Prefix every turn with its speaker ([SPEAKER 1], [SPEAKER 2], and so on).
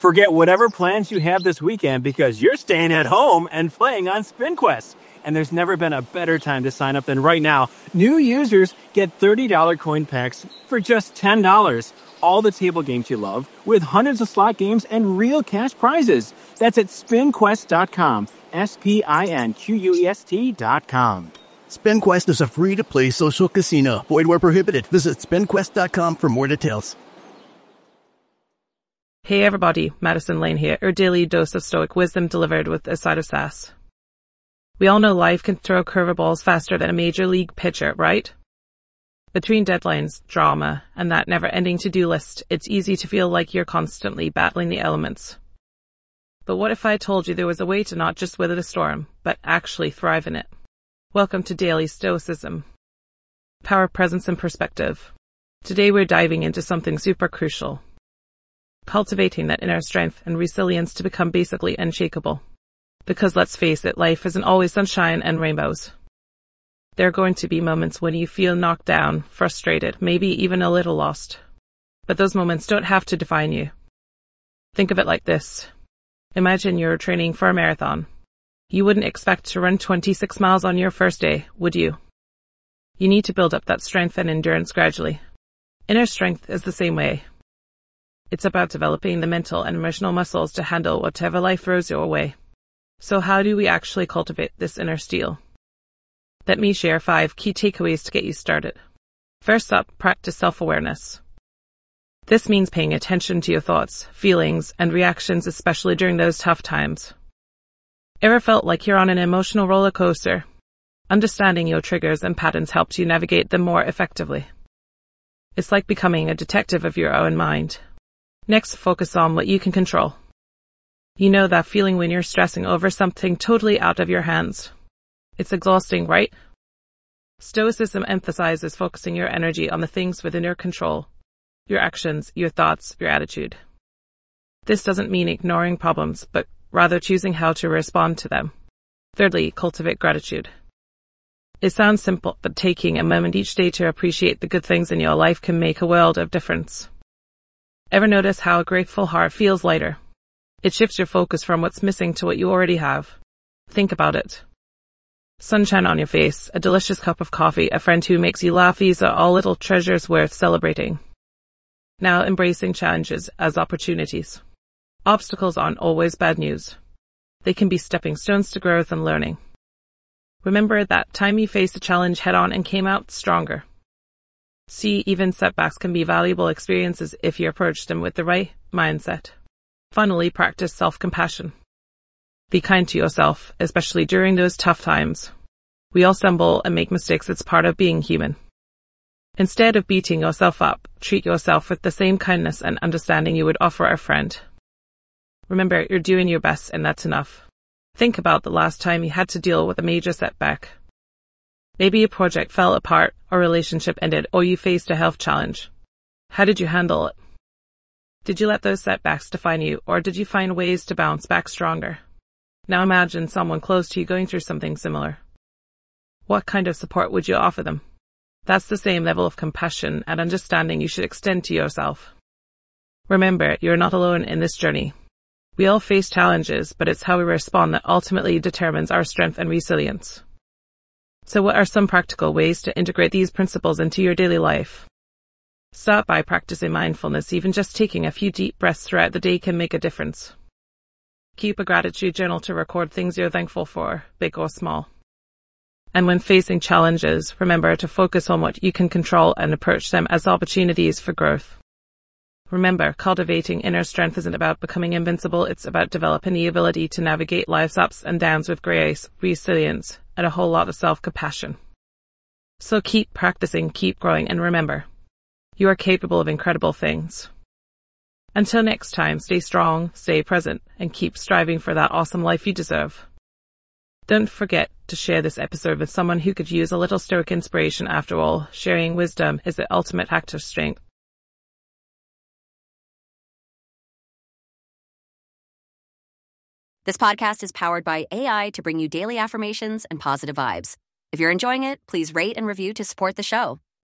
[SPEAKER 1] Forget whatever plans you have this weekend because you're staying at home and playing on SpinQuest. And there's never been a better time to sign up than right now. New users get $30 coin packs for just $10. All the table games you love with hundreds of slot games and real cash prizes. That's at spinquest.com. SPINQUEST.com.
[SPEAKER 2] SpinQuest is a free-to-play social casino. Void where prohibited. Visit spinquest.com for more details.
[SPEAKER 3] Hey everybody, Madison Lane here, your daily dose of stoic wisdom delivered with a side of sass. We all know life can throw curveballs faster than a major league pitcher, right? Between deadlines, drama, and that never-ending to-do list, it's easy to feel like you're constantly battling the elements. But what if I told you there was a way to not just weather the storm, but actually thrive in it? Welcome to Daily Stoicism. Power, presence, and perspective. Today we're diving into something super crucial. Cultivating that inner strength and resilience to become basically unshakable. Because let's face it, life isn't always sunshine and rainbows. There are going to be moments when you feel knocked down, frustrated, maybe even a little lost. But those moments don't have to define you. Think of it like this. Imagine you're training for a marathon. You wouldn't expect to run 26 miles on your first day, would you? You need to build up that strength and endurance gradually. Inner strength is the same way. It's about developing the mental and emotional muscles to handle whatever life throws your way. So how do we actually cultivate this inner steel? Let me share 5 key takeaways to get you started. First up, practice self-awareness. This means paying attention to your thoughts, feelings, and reactions, especially during those tough times. Ever felt like you're on an emotional roller coaster? Understanding your triggers and patterns helps you navigate them more effectively. It's like becoming a detective of your own mind. Next, focus on what you can control. You know that feeling when you're stressing over something totally out of your hands. It's exhausting, right? Stoicism emphasizes focusing your energy on the things within your control. Your actions, your thoughts, your attitude. This doesn't mean ignoring problems, but rather choosing how to respond to them. Thirdly, cultivate gratitude. It sounds simple, but taking a moment each day to appreciate the good things in your life can make a world of difference. Ever notice how a grateful heart feels lighter? It shifts your focus from what's missing to what you already have. Think about it. Sunshine on your face, a delicious cup of coffee, a friend who makes you laugh, these are all little treasures worth celebrating. Now embracing challenges as opportunities. Obstacles aren't always bad news. They can be stepping stones to growth and learning. Remember that time you faced a challenge head-on and came out stronger. See, even setbacks can be valuable experiences if you approach them with the right mindset. Finally, practice self-compassion. Be kind to yourself, especially during those tough times. We all stumble and make mistakes. It's part of being human. Instead of beating yourself up, treat yourself with the same kindness and understanding you would offer a friend. Remember, you're doing your best and that's enough. Think about the last time you had to deal with a major setback. Maybe a project fell apart, or a relationship ended, or you faced a health challenge. How did you handle it? Did you let those setbacks define you, or did you find ways to bounce back stronger? Now imagine someone close to you going through something similar. What kind of support would you offer them? That's the same level of compassion and understanding you should extend to yourself. Remember, you're not alone in this journey. We all face challenges, but it's how we respond that ultimately determines our strength and resilience. So what are some practical ways to integrate these principles into your daily life? Start by practicing mindfulness. Even just taking a few deep breaths throughout the day can make a difference. Keep a gratitude journal to record things you're thankful for, big or small. And when facing challenges, remember to focus on what you can control and approach them as opportunities for growth. Remember, cultivating inner strength isn't about becoming invincible, it's about developing the ability to navigate life's ups and downs with grace, resilience, and a whole lot of self-compassion. So keep practicing, keep growing, and remember, you are capable of incredible things. Until next time, stay strong, stay present, and keep striving for that awesome life you deserve. Don't forget to share this episode with someone who could use a little stoic inspiration. After all, sharing wisdom is the ultimate act of strength.
[SPEAKER 4] This podcast is powered by AI to bring you daily affirmations and positive vibes. If you're enjoying it, please rate and review to support the show.